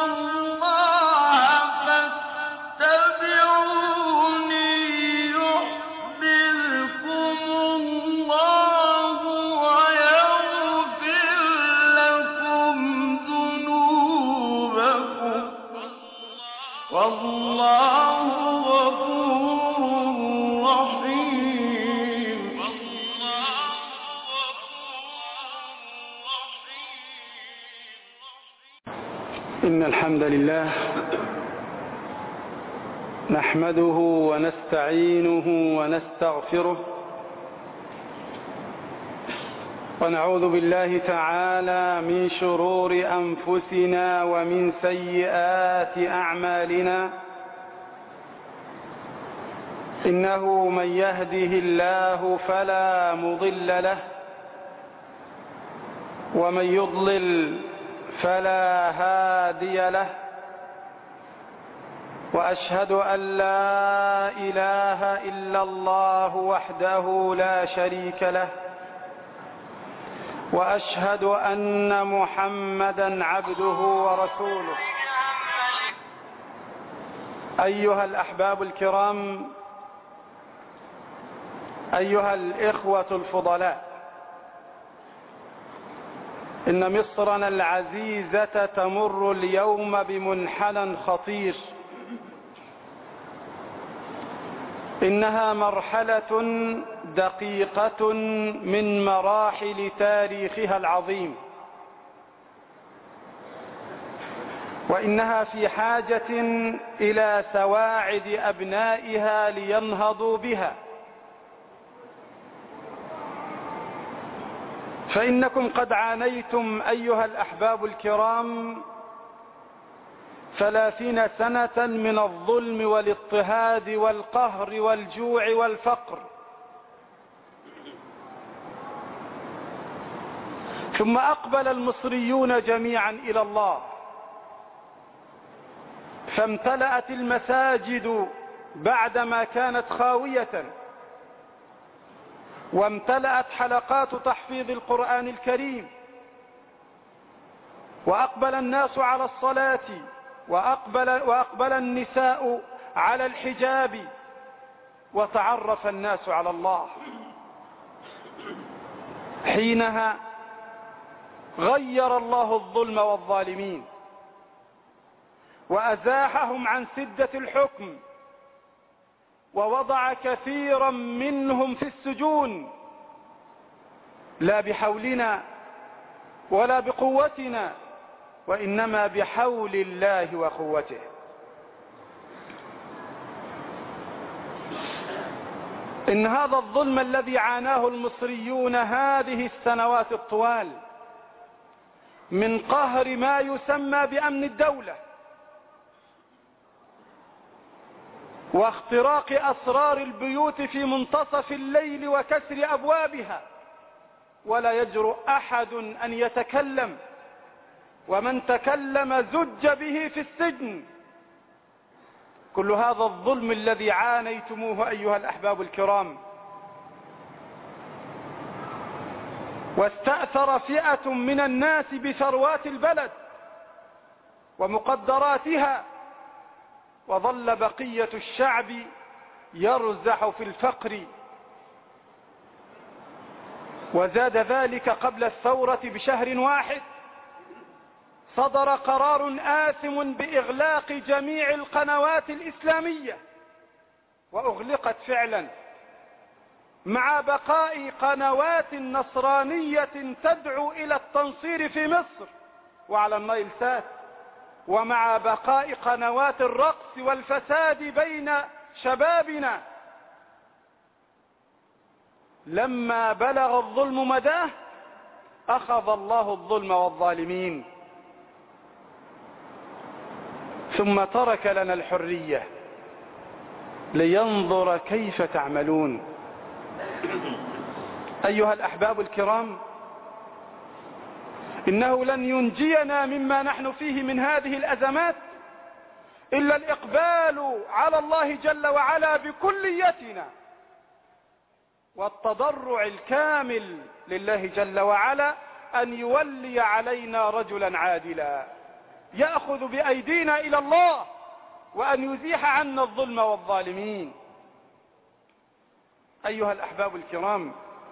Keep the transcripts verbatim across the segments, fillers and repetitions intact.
إن الحمد لله نحمده ونستعينه ونستغفره ونعوذ بالله تعالى من شرور أنفسنا ومن سيئات أعمالنا. إنه من يهده الله فلا مضل له ومن يضلل فلا هادي له، وأشهد أن لا إله إلا الله وحده لا شريك له، وأشهد أن محمدا عبده ورسوله. أيها الأحباب الكرام، أيها الإخوة الفضلاء، إن مصرنا العزيزة تمر اليوم بمنحنى خطير. إنها مرحلة دقيقة من مراحل تاريخها العظيم، وإنها في حاجة إلى سواعد أبنائها لينهضوا بها. فإنكم قد عانيتم أيها الأحباب الكرام ثلاثين سنة من الظلم والاضطهاد والقهر والجوع والفقر، ثم أقبل المصريون جميعا إلى الله، فامتلأت المساجد بعدما كانت خاوية، وامتلأت حلقات تحفيظ القرآن الكريم، وأقبل الناس على الصلاة، وأقبل, وأقبل النساء على الحجاب، وتعرف الناس على الله. حينها غير الله الظلم والظالمين وأزاحهم عن سدة الحكم، ووضع كثيرا منهم في السجون، لا بحولنا ولا بقوتنا، وإنما بحول الله وقوته. إن هذا الظلم الذي عاناه المصريون هذه السنوات الطوال من قهر ما يسمى بأمن الدولة، واختراق أسرار البيوت في منتصف الليل وكسر أبوابها، ولا يجرؤ أحد أن يتكلم، ومن تكلم زج به في السجن. كل هذا الظلم الذي عانيتموه أيها الأحباب الكرام، واستأثر فئة من الناس بثروات البلد ومقدراتها، وظل بقية الشعب يرزح في الفقر. وزاد ذلك قبل الثورة بشهر واحد، صدر قرار آثم بإغلاق جميع القنوات الإسلامية، وأغلقت فعلا، مع بقاء قنوات نصرانية تدعو إلى التنصير في مصر وعلى النايل سات، ومع بقاء قنوات الرقص والفساد بين شبابنا. لما بلغ الظلم مداه أخذ الله الظلم والظالمين، ثم ترك لنا الحرية لينظر كيف تعملون. أيها الأحباب الكرام، إنه لن ينجينا مما نحن فيه من هذه الأزمات إلا الإقبال على الله جل وعلا بكليتنا، والتضرع الكامل لله جل وعلا أن يولي علينا رجلا عادلا يأخذ بأيدينا إلى الله وأن يزيح عنا الظلم والظالمين. أيها الأحباب الكرام،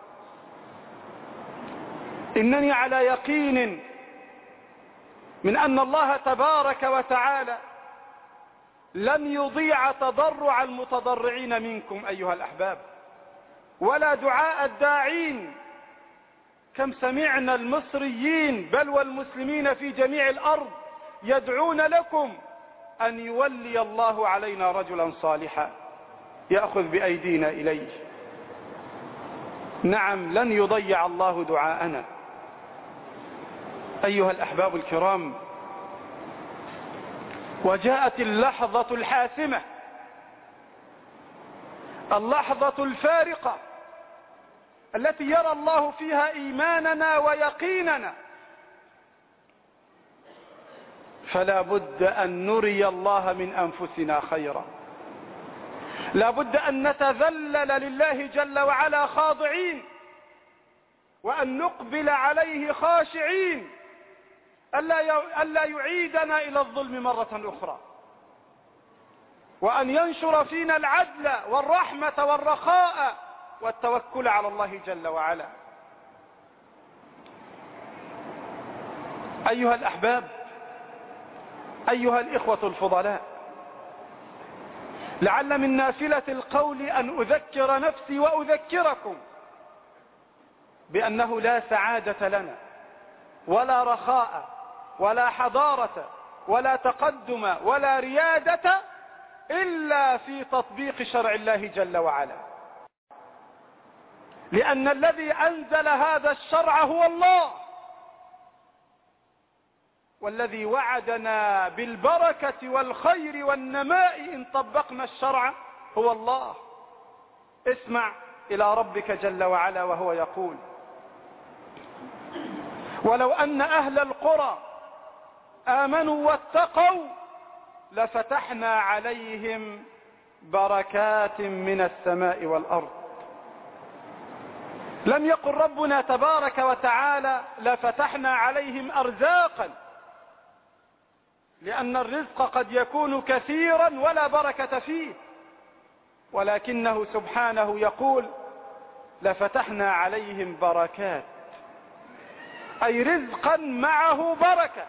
إنني على يقين من أن الله تبارك وتعالى لن يضيع تضرع المتضرعين منكم أيها الأحباب، ولا دعاء الداعين. كم سمعنا المصريين بل والمسلمين في جميع الأرض يدعون لكم أن يولي الله علينا رجلا صالحا يأخذ بأيدينا إليه. نعم، لن يضيع الله دعاءنا. أيها الأحباب الكرام، وجاءت اللحظة الحاسمة، اللحظة الفارقة التي يرى الله فيها إيماننا ويقيننا، فلا بد أن نري الله من أنفسنا خيرا، لا بد أن نتذلل لله جل وعلا خاضعين، وأن نقبل عليه خاشعين، ألا يعيدنا إلى الظلم مرة أخرى، وأن ينشر فينا العدل والرحمة والرخاء والتوكل على الله جل وعلا. أيها الأحباب، أيها الإخوة الفضلاء، لعل من نافلة القول أن أذكر نفسي وأذكركم بأنه لا سعادة لنا ولا رخاء ولا حضارة ولا تقدم ولا ريادة إلا في تطبيق شرع الله جل وعلا، لأن الذي أنزل هذا الشرع هو الله، والذي وعدنا بالبركة والخير والنماء إن طبقنا الشرع هو الله. اسمع إلى ربك جل وعلا وهو يقول: ولو أن أهل القرى آمنوا واتقوا لفتحنا عليهم بركات من السماء والأرض. لم يقل ربنا تبارك وتعالى لفتحنا عليهم أرزاقا، لأن الرزق قد يكون كثيرا ولا بركة فيه، ولكنه سبحانه يقول لفتحنا عليهم بركات، أي رزقا معه بركة.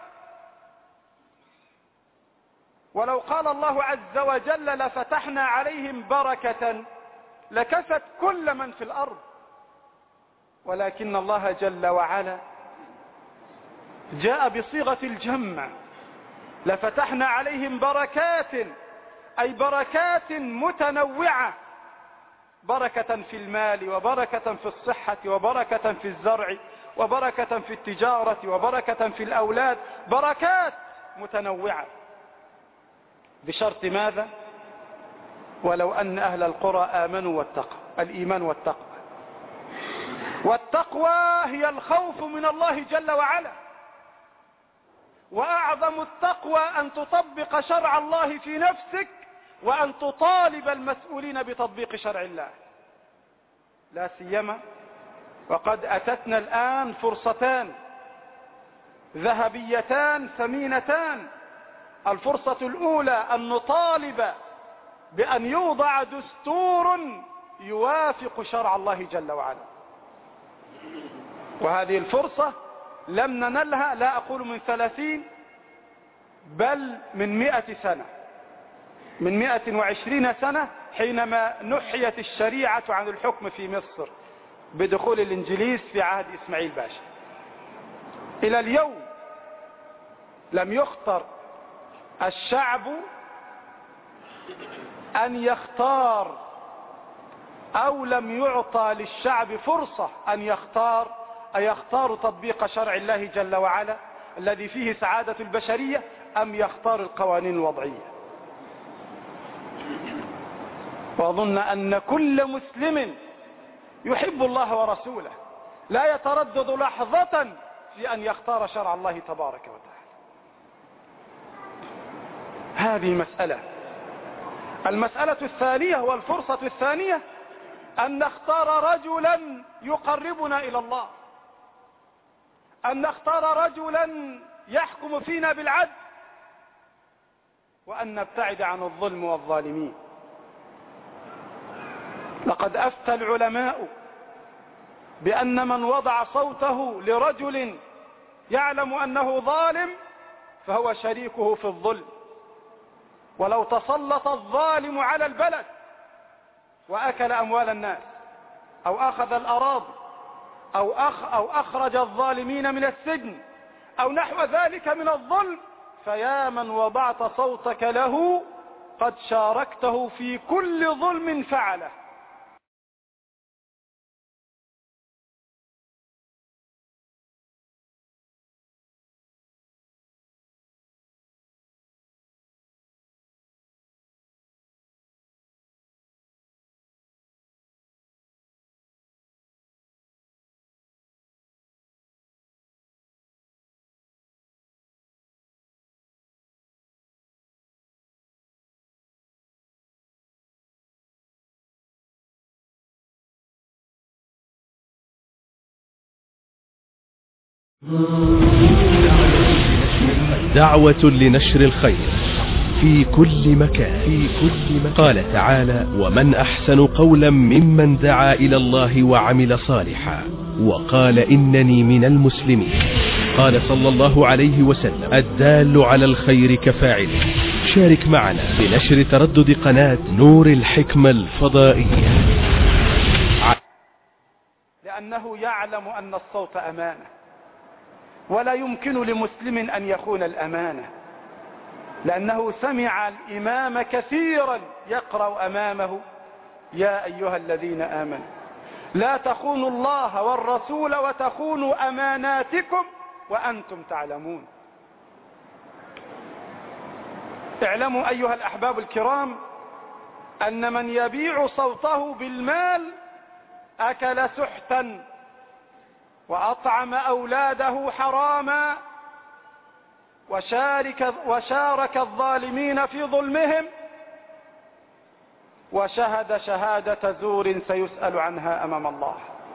ولو قال الله عز وجل لفتحنا عليهم بركة لكفت كل من في الأرض، ولكن الله جل وعلا جاء بصيغة الجمع: لفتحنا عليهم بركات، أي بركات متنوعة، بركة في المال، وبركة في الصحة، وبركة في الزرع، وبركة في التجارة، وبركة في الأولاد، بركات متنوعة. بشرط ماذا؟ ولو أن أهل القرى آمنوا واتقوا. الإيمان والتقوى، والتقوى هي الخوف من الله جل وعلا، وأعظم التقوى أن تطبق شرع الله في نفسك، وأن تطالب المسؤولين بتطبيق شرع الله. لا سيما وقد أتتنا الآن فرصتان ذهبيتان ثمينتان. الفرصة الأولى أن نطالب بأن يوضع دستور يوافق شرع الله جل وعلا، وهذه الفرصة لم ننلها، لا أقول من ثلاثين بل من مئة سنة، من مئة وعشرين سنة، حينما نحيت الشريعة عن الحكم في مصر بدخول الإنجليز في عهد إسماعيل باشا. إلى اليوم لم يختر الشعب أن يختار، أو لم يعطى للشعب فرصة أن يختار، أن يختار تطبيق شرع الله جل وعلا الذي فيه سعادة البشرية، أم يختار القوانين الوضعية. وأظن أن كل مسلم يحب الله ورسوله لا يتردد لحظة في أن يختار شرع الله تبارك وتعالى. هذه مسألة. المسألة الثانية والفرصة الثانية أن نختار رجلا يقربنا إلى الله، أن نختار رجلا يحكم فينا بالعدل، وأن نبتعد عن الظلم والظالمين. لقد أفتى العلماء بأن من وضع صوته لرجل يعلم أنه ظالم فهو شريكه في الظلم. ولو تسلط الظالم على البلد وأكل أموال الناس أو أخذ الأراضي أو, أخ أو أخرج الظالمين من السجن أو نحو ذلك من الظلم، فيا من وضعت صوتك له قد شاركته في كل ظلم فعله. دعوة لنشر الخير في كل مكان, في كل مكان. قال تعالى: ومن أحسن قولا ممن دعا إلى الله وعمل صالحا وقال إنني من المسلمين. قال صلى الله عليه وسلم: الدال على الخير كفاعله. شارك معنا بنشر تردد قناة نور الحكمة الفضائية، لأنه يعلم أن الصوت أمانة، ولا يمكن لمسلم أن يخون الأمانة، لأنه سمع الإمام كثيرا يقرأ أمامه: يا أيها الذين آمنوا لا تخونوا الله والرسول وتخونوا أماناتكم وأنتم تعلمون. اعلموا أيها الأحباب الكرام أن من يبيع صوته بالمال أكل سحتا وأطعم أولاده حراما وشارك, وشارك الظالمين في ظلمهم وشهد شهادة زور سيسأل عنها أمام الله.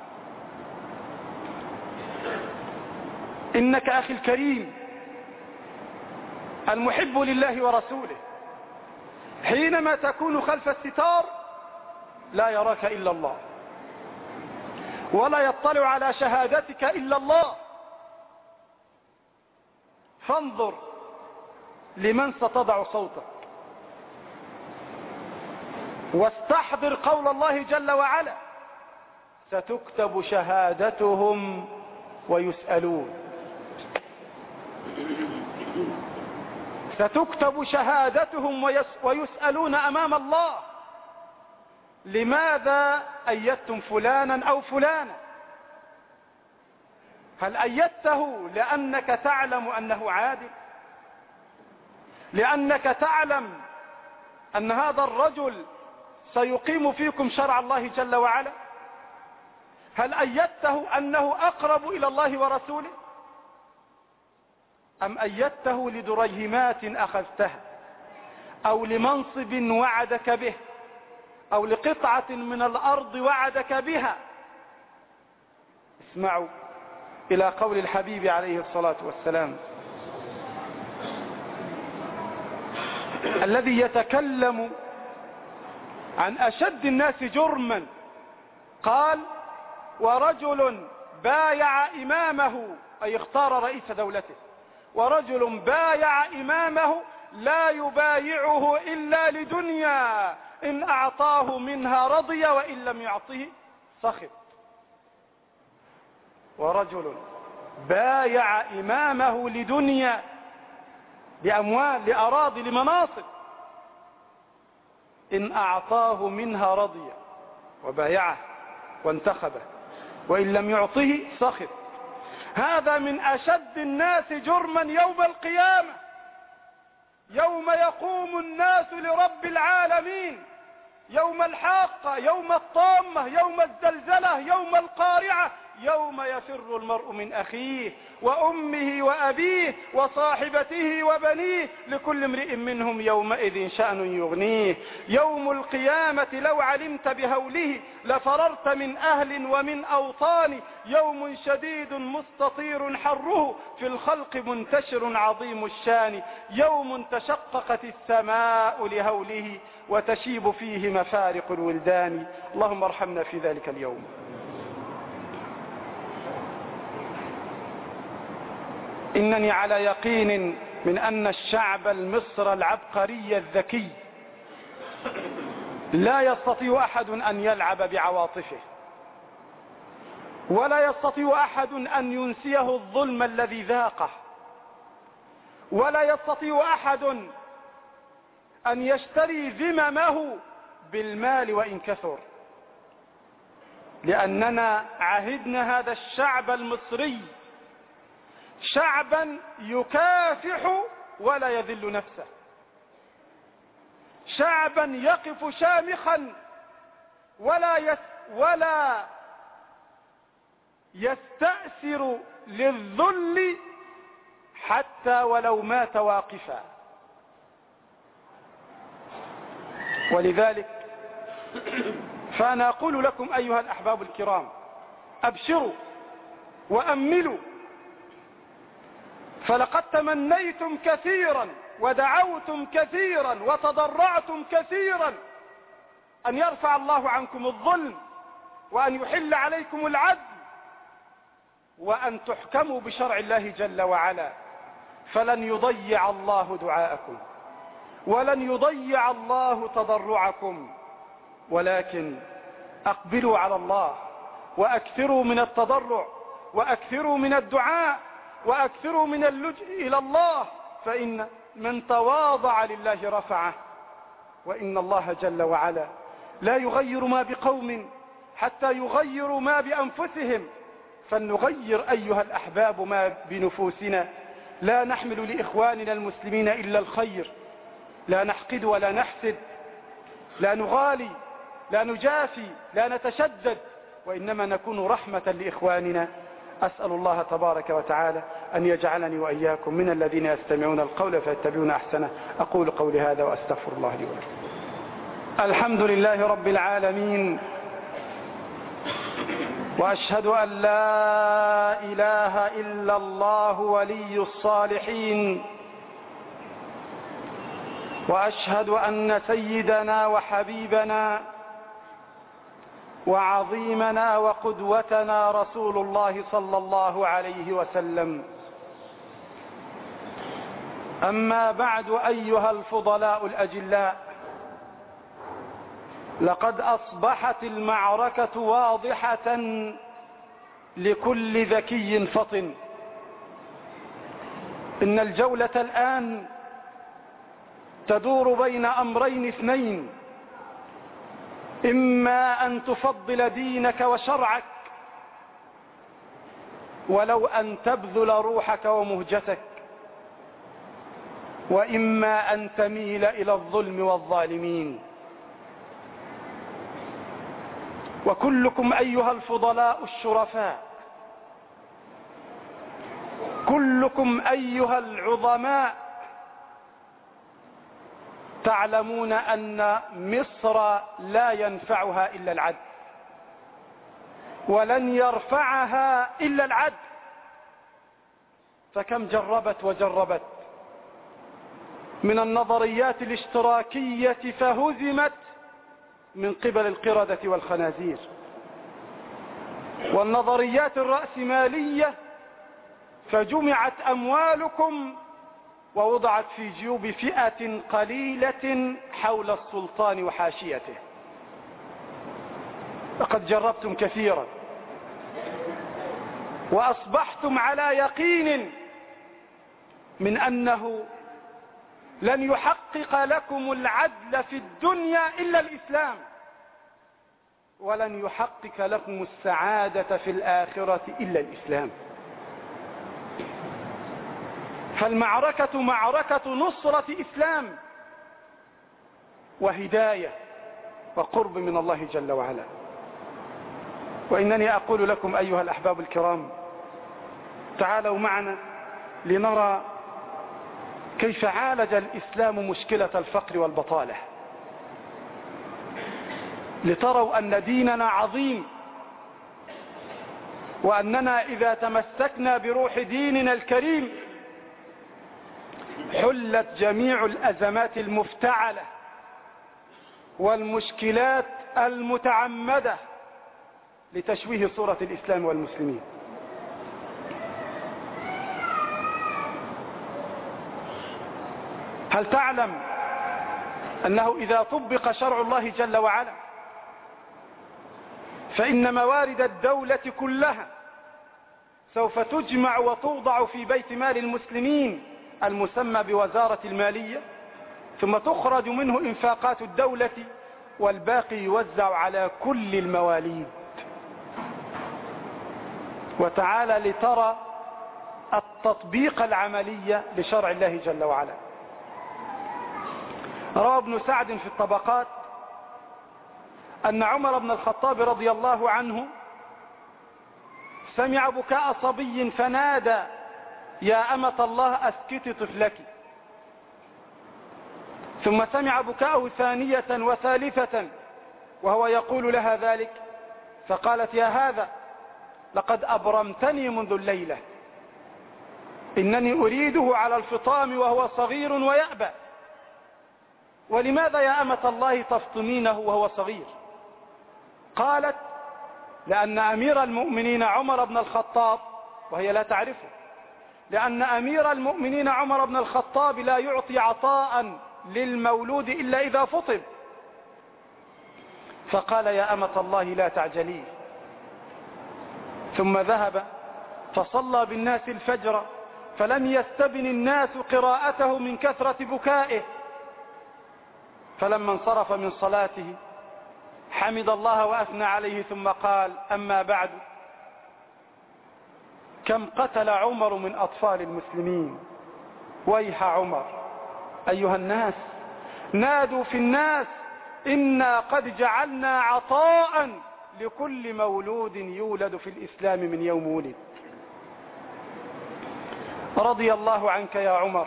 إنك أخي الكريم المحب لله ورسوله حينما تكون خلف الستار لا يراك إلا الله، ولا يطلع على شهادتك إلا الله، فانظر لمن ستضع صوتك، واستحضر قول الله جل وعلا: ستكتب شهادتهم ويسألون. ستكتب شهادتهم ويسألون أمام الله: لماذا أيدتم فلانا أو فلانا؟ هل أيدته لأنك تعلم أنه عادل؟ لأنك تعلم أن هذا الرجل سيقيم فيكم شرع الله جل وعلا؟ هل أيدته أنه أقرب إلى الله ورسوله؟ أم أيدته لدريهمات أخذتها أو لمنصب وعدك به أو لقطعة من الأرض وعدك بها؟ اسمعوا إلى قول الحبيب عليه الصلاة والسلام الذي يتكلم عن أشد الناس جرما، قال: ورجل بايع إمامه، أي اختار رئيس دولته، ورجل بايع إمامه لا يبايعه إلا لدنيا، إن أعطاه منها رضي وإن لم يعطه سخط. ورجل بايع إمامه لدنيا، لأموال، لأراضي، لمناصب، إن أعطاه منها رضي وبايعه وانتخبه وإن لم يعطه سخط. هذا من أشد الناس جرما يوم القيامة، يوم يقوم الناس لرب العالمين، يوم الحاقة، يوم الطامة، يوم الزلزلة، يوم القارعة، يوم يفر المرء من أخيه وأمه وأبيه وصاحبته وبنيه لكل امرئ منهم يومئذ شأن يغنيه. يوم القيامة لو علمت بهوله لفررت من أهل ومن أوطان. يوم شديد مستطير حره في الخلق منتشر عظيم الشان. يوم تشققت السماء لهوله وتشيب فيه مفارق الولدان. اللهم ارحمنا في ذلك اليوم. إنني على يقين من أن الشعب المصري العبقري الذكي لا يستطيع أحد أن يلعب بعواطفه، ولا يستطيع أحد أن ينسيه الظلم الذي ذاقه، ولا يستطيع أحد أن يشتري ذممه بالمال وإن كثر، لأننا عهدنا هذا الشعب المصري شعبا يكافح ولا يذل نفسه، شعبا يقف شامخا ولا يس ولا يستأثر للذل حتى ولو مات واقفا. ولذلك فأنا أقول لكم أيها الأحباب الكرام أبشروا وأملوا، فلقد تمنيتم كثيرا ودعوتم كثيرا وتضرعتم كثيرا أن يرفع الله عنكم الظلم وأن يحل عليكم العدل وأن تحكموا بشرع الله جل وعلا، فلن يضيع الله دعاءكم ولن يضيع الله تضرعكم، ولكن أقبلوا على الله وأكثروا من التضرع وأكثروا من الدعاء وأكثروا من اللجء إلى الله، فإن من تواضع لله رفعه، وإن الله جل وعلا لا يغير ما بقوم حتى يغيروا ما بأنفسهم. فلنغير أيها الأحباب ما بنفوسنا، لا نحمل لإخواننا المسلمين إلا الخير، لا نحقد ولا نحسد، لا نغالي، لا نجافي، لا نتشدد، وإنما نكون رحمة لإخواننا. أسأل الله تبارك وتعالى أن يجعلني وإياكم من الذين يستمعون القول فيتبعون أحسنه. أقول قولي هذا وأستغفر الله لي ولكم. الحمد لله رب العالمين، وأشهد أن لا إله إلا الله ولي الصالحين، وأشهد أن سيدنا وحبيبنا وعظيمنا وقدوتنا رسول الله صلى الله عليه وسلم. أما بعد أيها الفضلاء الأجلاء، لقد أصبحت المعركة واضحة لكل ذكي فطن. إن الجولة الآن تدور بين أمرين اثنين: إما أن تفضل دينك وشرعك ولو أن تبذل روحك ومهجتك، وإما أن تميل إلى الظلم والظالمين. وكلكم أيها الفضلاء الشرفاء، كلكم أيها العظماء، تعلمون أن مصر لا ينفعها إلا العدل، ولن يرفعها إلا العدل. فكم جربت وجربت من النظريات الاشتراكية فهزمت من قبل القردة والخنازير، والنظريات الرأسمالية فجمعت أموالكم ووضعت في جيوب فئة قليلة حول السلطان وحاشيته. لقد جربتم كثيرا وأصبحتم على يقين من أنه لن يحقق لكم العدل في الدنيا إلا الإسلام، ولن يحقق لكم السعادة في الآخرة إلا الإسلام. فالمعركة معركة نصرة إسلام وهداية وقرب من الله جل وعلا. وإنني أقول لكم أيها الأحباب الكرام، تعالوا معنا لنرى كيف عالج الإسلام مشكلة الفقر والبطالة، لتروا أن ديننا عظيم، وأننا إذا تمسكنا بروح ديننا الكريم حلت جميع الأزمات المفتعلة والمشكلات المتعمدة لتشويه صورة الإسلام والمسلمين. هل تعلم أنه إذا طبق شرع الله جل وعلا فإن موارد الدولة كلها سوف تجمع وتوضع في بيت مال المسلمين المسمى بوزارة المالية، ثم تخرج منه إنفاقات الدولة والباقي يوزع على كل المواليد. وتعالى لترى التطبيق العملي لشرع الله جل وعلا. روى ابن سعد في الطبقات أن عمر بن الخطاب رضي الله عنه سمع بكاء صبي فنادى: يا أمة الله أسكتي طفلك. ثم سمع بكاءه ثانية وثالثة وهو يقول لها ذلك، فقالت: يا هذا لقد أبرمتني منذ الليلة، إنني أريده على الفطام وهو صغير ويأبى. ولماذا يا أمة الله تفطمينه وهو صغير؟ قالت: لأن أمير المؤمنين عمر بن الخطاب، وهي لا تعرفه، لأن أمير المؤمنين عمر بن الخطاب لا يعطي عطاء للمولود إلا إذا فطم. فقال: يا أمة الله لا تعجلي. ثم ذهب فصلى بالناس الفجر، فلم يستبن الناس قراءته من كثرة بكائه. فلما انصرف من صلاته حمد الله وأثنى عليه ثم قال: أما بعد، كم قتل عمر من أطفال المسلمين، ويح عمر. أيها الناس، نادوا في الناس: إنا قد جعلنا عطاء لكل مولود يولد في الإسلام من يوم ولد. رضي الله عنك يا عمر.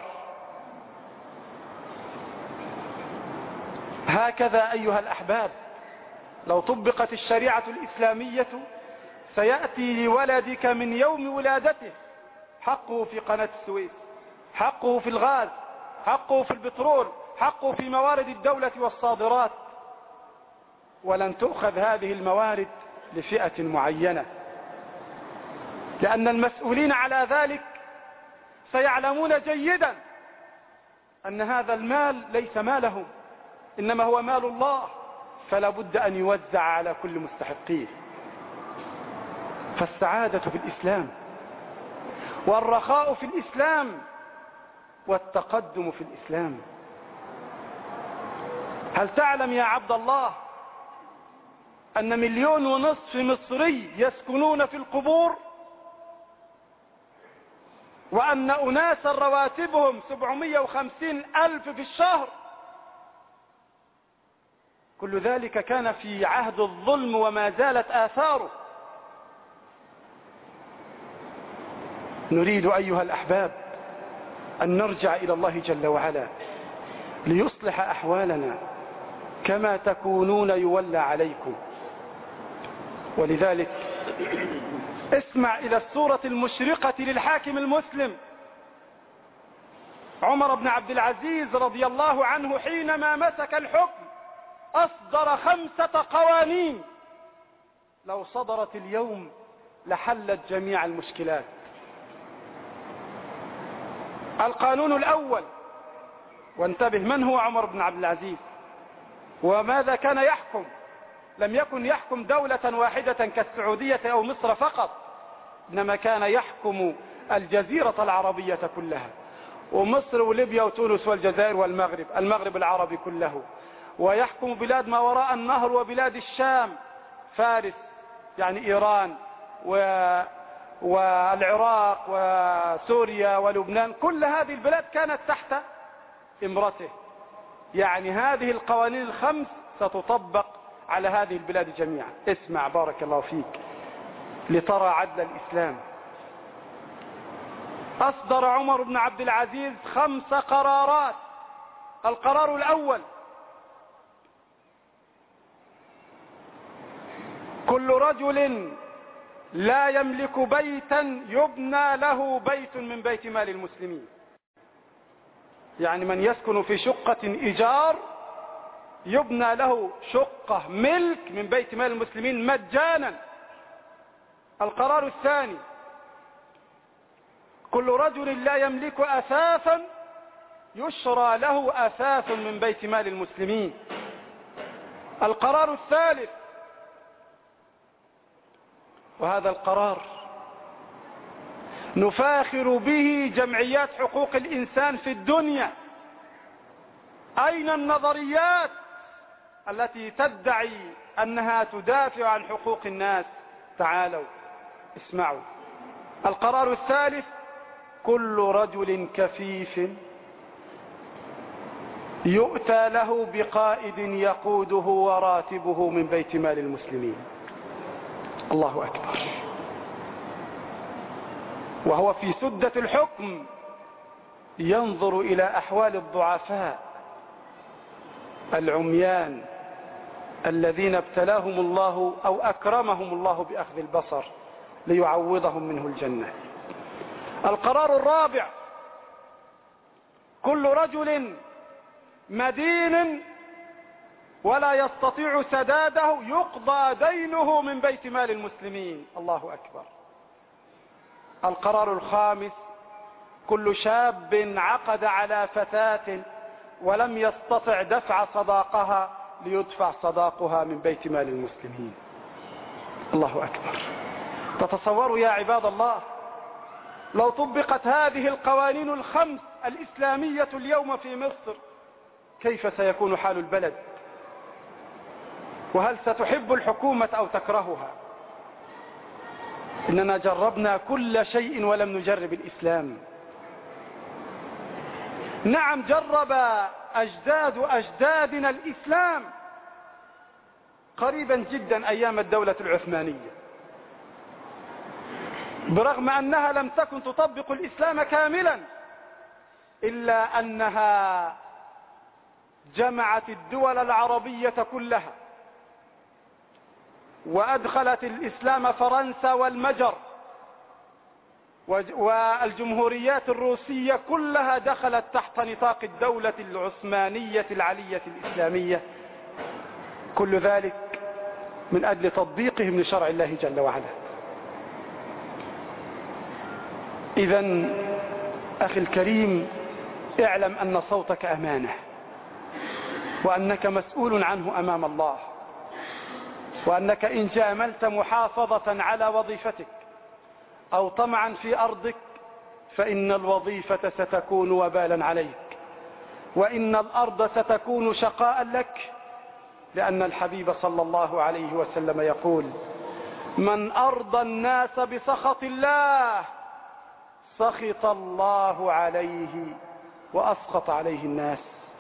هكذا أيها الأحباب لو طبقت الشريعة الإسلامية سيأتي لولدك من يوم ولادته حقه في قناة السويس، حقه في الغاز، حقه في البترول، حقه في موارد الدولة والصادرات، ولن تؤخذ هذه الموارد لفئة معينة، لأن المسؤولين على ذلك سيعلمون جيدا أن هذا المال ليس مالهم، إنما هو مال الله، فلا بد أن يوزع على كل مستحقيه. فالسعادة في الإسلام، والرخاء في الإسلام، والتقدم في الإسلام. هل تعلم يا عبد الله أن مليون ونصف مصري يسكنون في القبور، وأن أناسا رواتبهم سبعمائة وخمسين ألف في الشهر؟ كل ذلك كان في عهد الظلم وما زالت آثاره. نريد أيها الأحباب أن نرجع إلى الله جل وعلا ليصلح أحوالنا، كما تكونون يولى عليكم. ولذلك اسمع إلى الصورة المشرقة للحاكم المسلم عمر بن عبد العزيز رضي الله عنه. حينما مسك الحكم أصدر خمسة قوانين لو صدرت اليوم لحلت جميع المشكلات. القانون الأول، وانتبه، من هو عمر بن عبد العزيز وماذا كان يحكم؟ لم يكن يحكم دولة واحدة كالسعودية أو مصر فقط، إنما كان يحكم الجزيرة العربية كلها، ومصر وليبيا وتونس والجزائر والمغرب، المغرب العربي كله، ويحكم بلاد ما وراء النهر وبلاد الشام، فارس يعني إيران و... والعراق وسوريا ولبنان، كل هذه البلاد كانت تحت إمرته. يعني هذه القوانين الخمس ستطبق على هذه البلاد جميعا. اسمع بارك الله فيك، لترى عدل الإسلام. أصدر عمر بن عبد العزيز خمس قرارات. القرار الأول: كل رجل لا يملك بيتا يبنى له بيت من بيت مال المسلمين، يعني من يسكن في شقة إيجار يبنى له شقة ملك من بيت مال المسلمين مجانا. القرار الثاني: كل رجل لا يملك أثاثا يشرى له أثاث من بيت مال المسلمين. القرار الثالث، وهذا القرار نفاخر به جمعيات حقوق الإنسان في الدنيا: أين النظريات التي تدعي أنها تدافع عن حقوق الناس؟ تعالوا اسمعوا. القرار الثالث: كل رجل كفيف يؤتى له بقائد يقوده وراتبه من بيت مال المسلمين. الله أكبر. وهو في سدة الحكم ينظر إلى أحوال الضعفاء العميان الذين ابتلاهم الله أو أكرمهم الله بأخذ البصر ليعوضهم منه الجنة. القرار الرابع: كل رجل مدين ولا يستطيع سداده يقضى دينه من بيت مال المسلمين. الله أكبر. القرار الخامس: كل شاب عقد على فتاة ولم يستطع دفع صداقها ليدفع صداقها من بيت مال المسلمين. الله أكبر. تتصوروا يا عباد الله لو طبقت هذه القوانين الخمس الإسلامية اليوم في مصر كيف سيكون حال البلد؟ وهل ستحب الحكومة أو تكرهها؟ إننا جربنا كل شيء ولم نجرب الإسلام. نعم، جرب أجداد أجدادنا الإسلام قريبا جدا أيام الدولة العثمانية، برغم أنها لم تكن تطبق الإسلام كاملا، إلا أنها جمعت الدول العربية كلها وأدخلت الإسلام فرنسا والمجر والجمهوريات الروسية كلها دخلت تحت نطاق الدولة العثمانية العلية الإسلامية، كل ذلك من أجل تطبيقهم لشرع الله جل وعلا. إذن أخي الكريم، اعلم أن صوتك أمانة وأنك مسؤول عنه أمام الله، وأنك إن جاملت محافظة على وظيفتك أو طمعا في أرضك فإن الوظيفة ستكون وبالا عليك، وإن الأرض ستكون شقاء لك، لأن الحبيب صلى الله عليه وسلم يقول: من أرضى الناس بسخط الله سخط الله عليه وأسخط عليه الناس،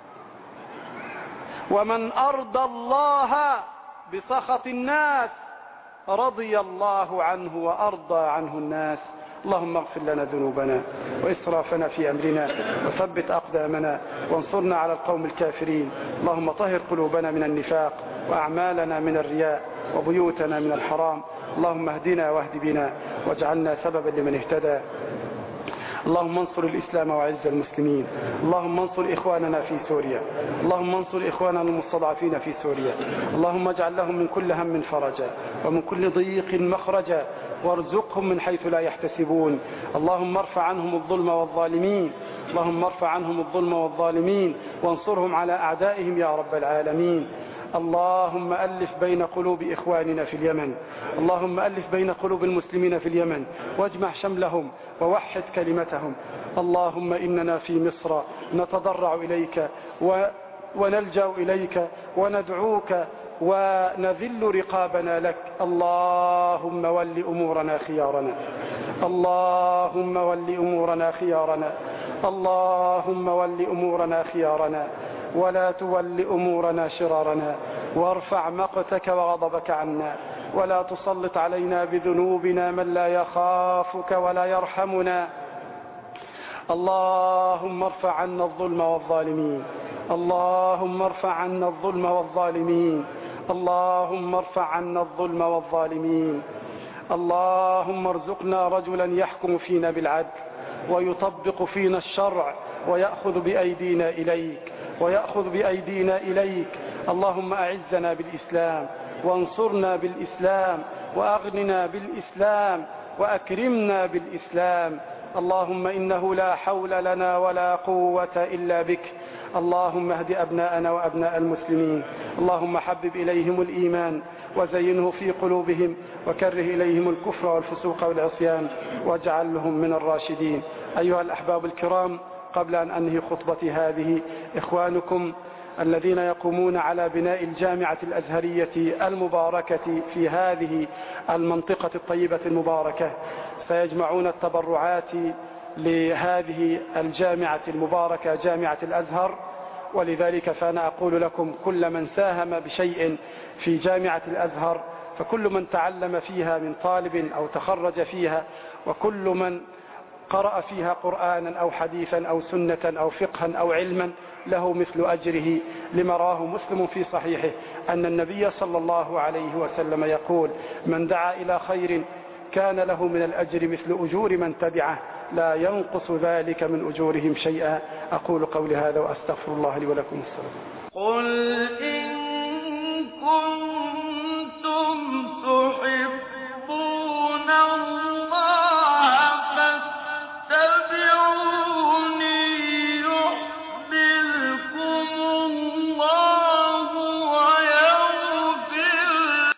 ومن أرضى الله بسخط الناس رضي الله عنه وأرضى عنه الناس. اللهم اغفر لنا ذنوبنا وإسرافنا في أمرنا وثبت أقدامنا وانصرنا على القوم الكافرين. اللهم طهر قلوبنا من النفاق وأعمالنا من الرياء وبيوتنا من الحرام. اللهم اهدنا واهد بنا واجعلنا سببا لمن اهتدى. اللهم انصر الإسلام وعز المسلمين. اللهم انصر إخواننا في سوريا. اللهم انصر إخواننا المستضعفين في سوريا. اللهم اجعل لهم من كل هم فرجا ومن كل ضيق مخرجا وارزقهم من حيث لا يحتسبون. اللهم ارفع عنهم الظلم والظالمين. اللهم ارفع عنهم الظلم والظالمين وانصرهم على أعدائهم يا رب العالمين. اللهم ألف بين قلوب إخواننا في اليمن. اللهم ألف بين قلوب المسلمين في اليمن واجمع شملهم ووحد كلمتهم. اللهم إننا في مصر نتضرع إليك و... ونلجأ إليك وندعوك ونذل رقابنا لك. اللهم ول أمورنا خيارنا. اللهم ول أمورنا خيارنا. اللهم ول أمورنا خيارنا ولا تول أمورنا شرارنا، وارفع مقتك وغضبك عنا. ولا تسلط علينا بذنوبنا من لا يخافك ولا يرحمنا. اللهم ارفع عنا الظلم والظالمين، اللهم ارفع عنا الظلم والظالمين، اللهم ارفع عنا الظلم والظالمين. اللهم ارزقنا رجلا يحكم فينا بالعدل ويطبق فينا الشرع ويأخذ بأيدينا إليك ويأخذ بأيدينا إليك. اللهم أعزنا بالإسلام وانصرنا بالإسلام وأغننا بالإسلام وأكرمنا بالإسلام. اللهم إنه لا حول لنا ولا قوة إلا بك. اللهم اهد أبناءنا وأبناء المسلمين. اللهم حبب إليهم الإيمان وزينه في قلوبهم وكره إليهم الكفر والفسوق والعصيان واجعلهم من الراشدين. أيها الأحباب الكرام، قبل أن أنهي خطبتي هذه، إخوانكم الذين يقومون على بناء الجامعة الأزهرية المباركة في هذه المنطقة الطيبة المباركة سيجمعون التبرعات لهذه الجامعة المباركة جامعة الأزهر، ولذلك فأنا أقول لكم كل من ساهم بشيء في جامعة الأزهر، فكل من تعلم فيها من طالب أو تخرج فيها، وكل من قرأ فيها قرآنا أو حديثا أو سنة أو فقها أو علما له مثل أجره، لما رواه مسلم في صحيحه أن النبي صلى الله عليه وسلم يقول: من دعا إلى خير كان له من الأجر مثل أجور من تبعه لا ينقص ذلك من أجورهم شيئا. أقول قولي هذا وأستغفر الله لي ولكم. السلام. قل